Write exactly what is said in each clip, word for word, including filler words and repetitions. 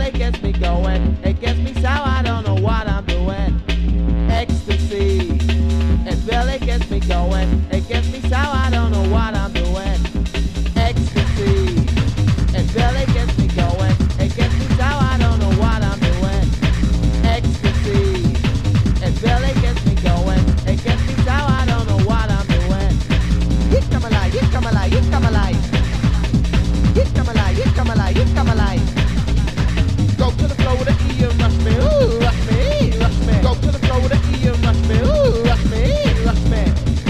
really gets me going. It gets me sour, I don't know what I'm doing. Ecstasy, it really gets me going. It gets me sour, I don't know what I'm doing. Ecstasy, it really gets me going. It gets me sour, I don't know what I'm doing. Ecstasy, it really gets me going. It gets me sour, I don't know what I'm doing. Hit come alive, hit come alive, hit come alive. Hit come alive, hit come alive, hit come alive. Go to the flow with the E and rush me, ooh, rush me, rush me. Go to the flow with the E and rush me, ooh, rush me, rush me.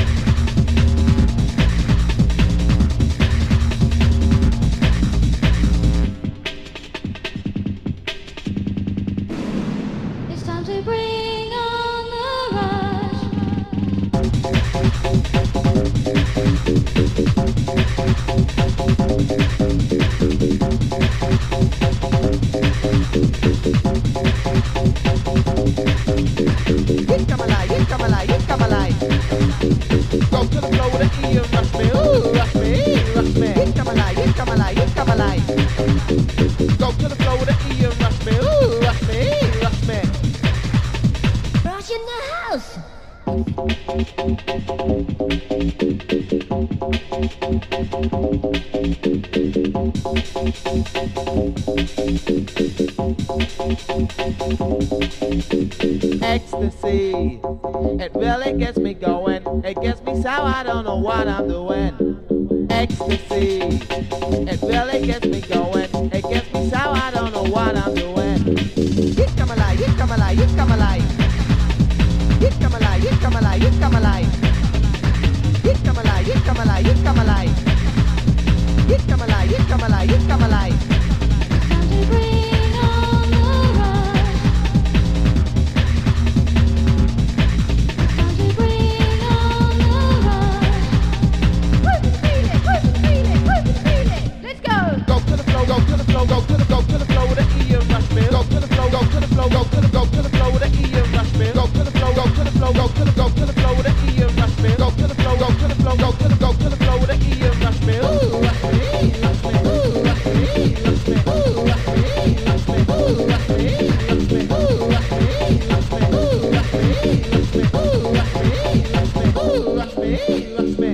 It's time to bring on the rush. Hit come alive, hit come alive, hit come alive. Go to the flow with the E and rush me, ooh, rush me, rush me. Hit come alive, hit come alive, hit come alive. Go to the flow with the E and rush me, ooh, rush me, rush me. Rush in the house. Ecstasy, it really gets me going. It gets me sour, I don't know what I'm doing. Ecstasy, it really gets me going. It gets me sour, I don't know what I'm doing. Hit come alive, hit come alive, hit come alive. Hit come alive, hit come alive, hit come alive. Hit come alive, hit come alive, hit come alive. Hit come alive, hit come alive, hit come alive. Time to bring on the rush. Time to bring on the rush. Whoop the feeling, whoop the feeling, whoop the feeling. Let's go. Go to the flow, go to the flow, go to the go to the flow with the E and rush me. Go to the flow, go to the flow, go to the go to the flow with the E and rush me. Go to the flow, go to the flow, go to the go to the flow with the E and rush me. Go to the flow, go to the flow, go to the go to the flow with the E and rush me. Ooh, rush me, rush me, ooh, rush me, rush me, ooh, rush me, rush me, ooh, rush me, rush me, ooh, rush me, rush me, ooh, rush me, rush me, ooh, rush me, rush me, ooh, rush me, rush me.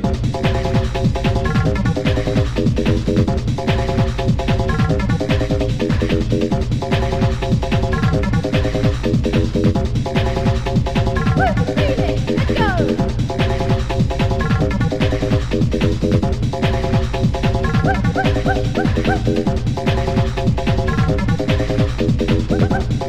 Let's go.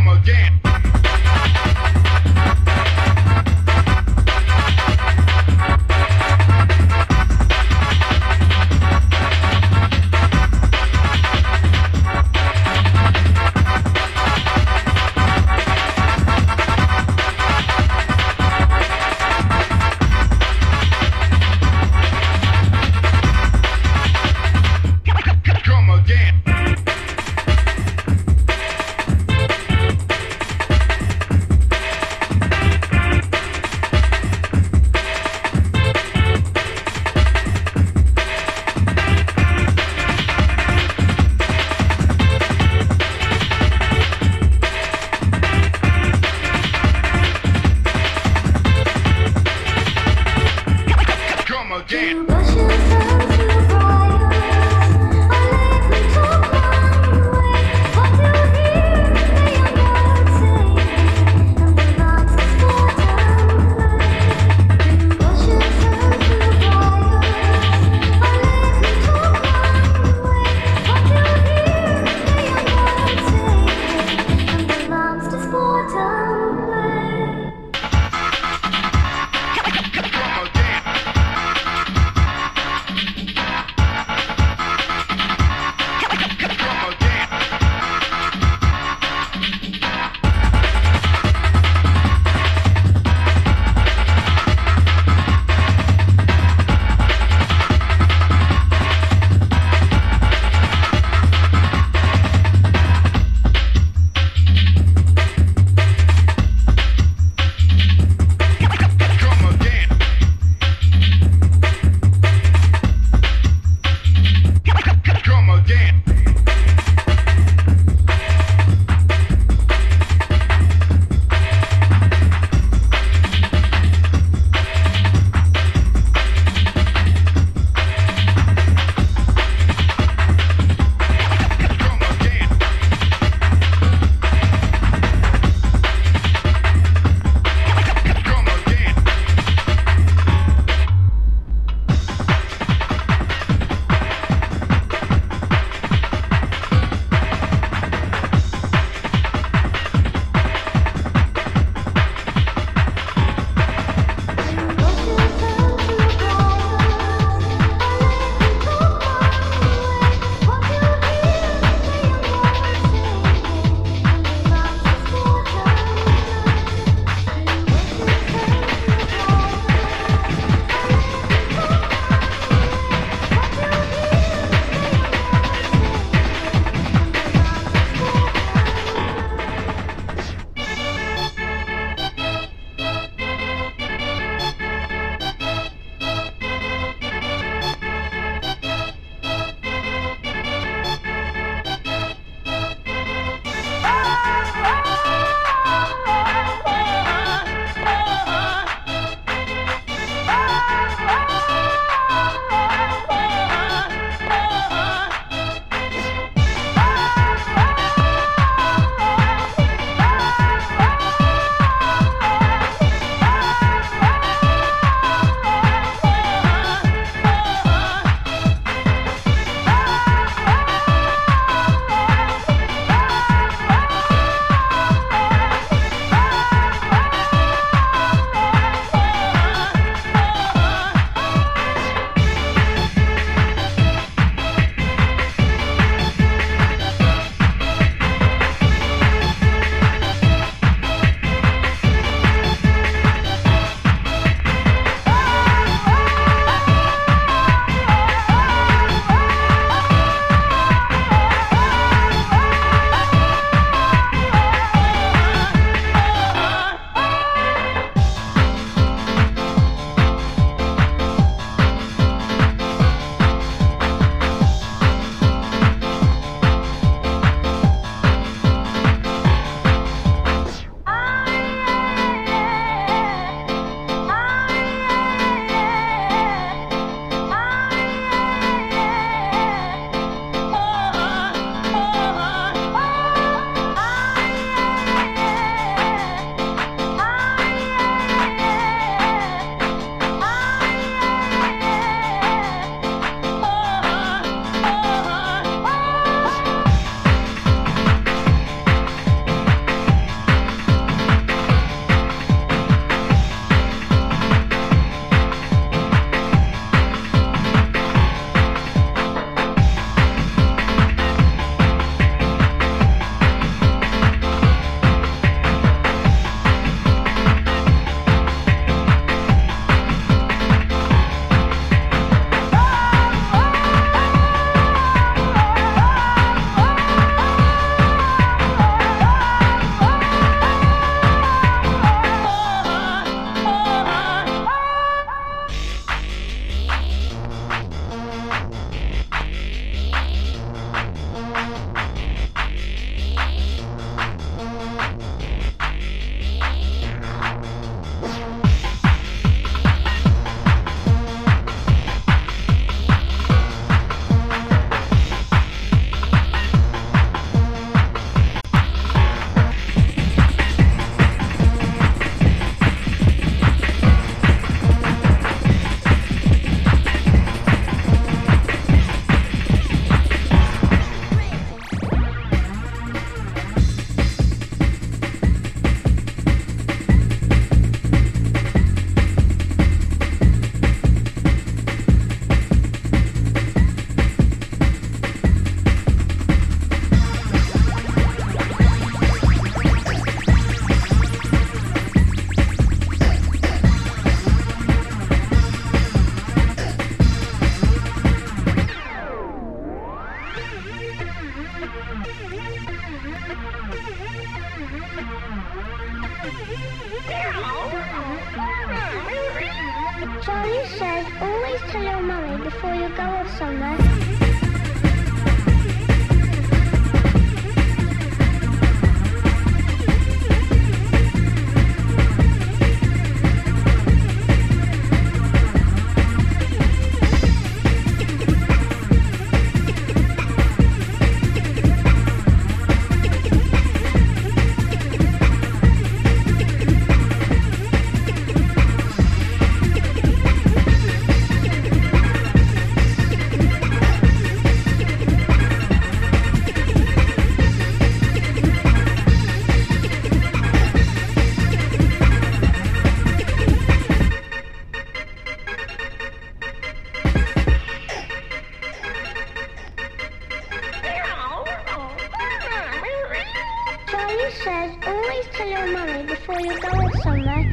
Come again. Come again. Charlie says always tell your mummy before you go off somewhere. Charlie says always tell your mummy before you go off somewhere.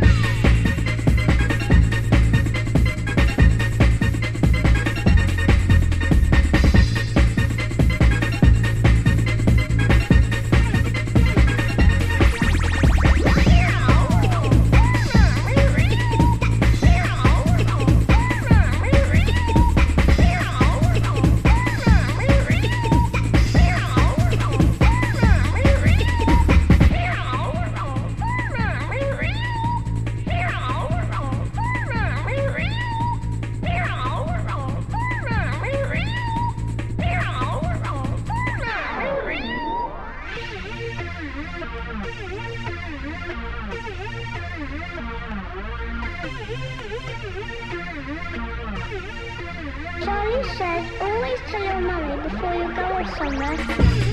Charlie says always tell your mummy before you go off somewhere.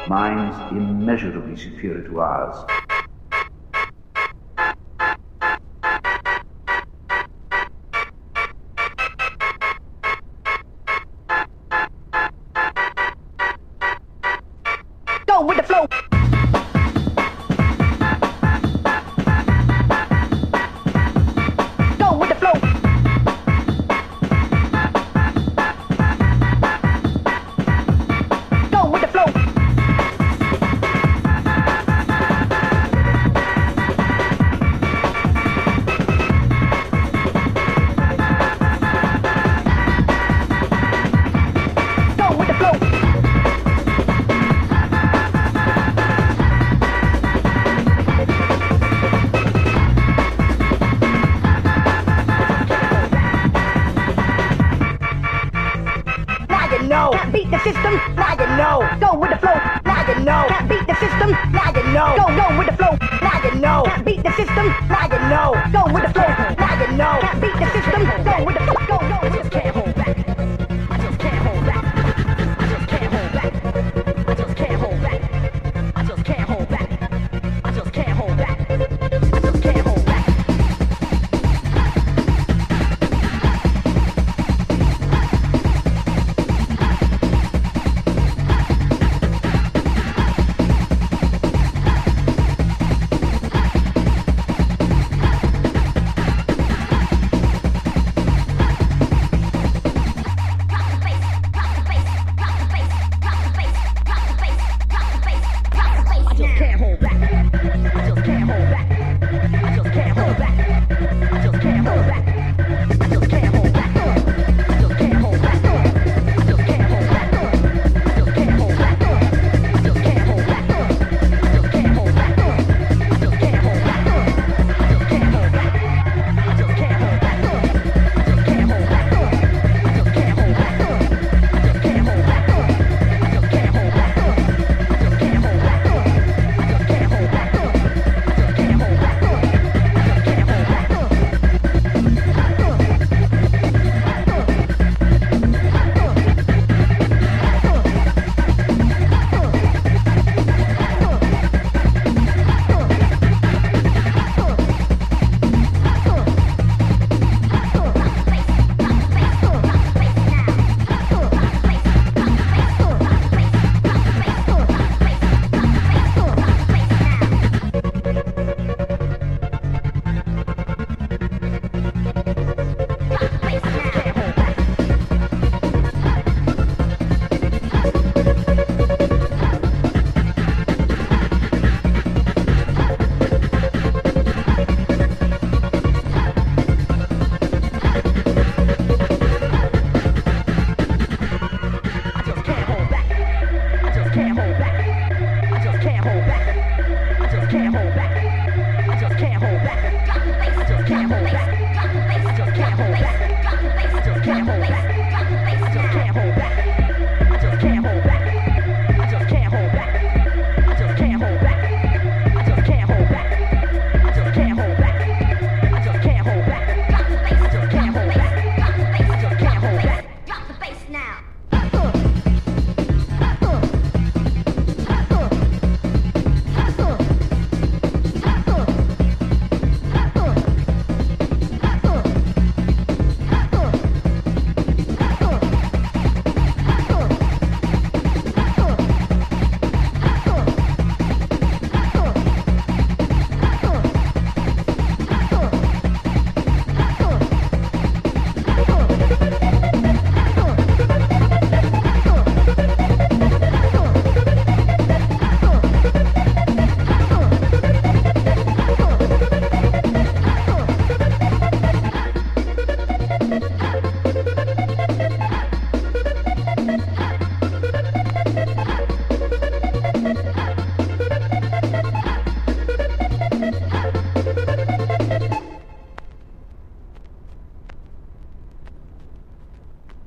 minds immeasurably superior to ours. Go with the flow. Go with the flow. Go with the flow. Go with the flow. Know. Can't beat the system, now you know. Go with the flow, now you know. Can't beat the system, now you know. Go, go with the flow, now you know. Can't beat the system, now you know. Go with the flow, now you know. Can't beat the system, go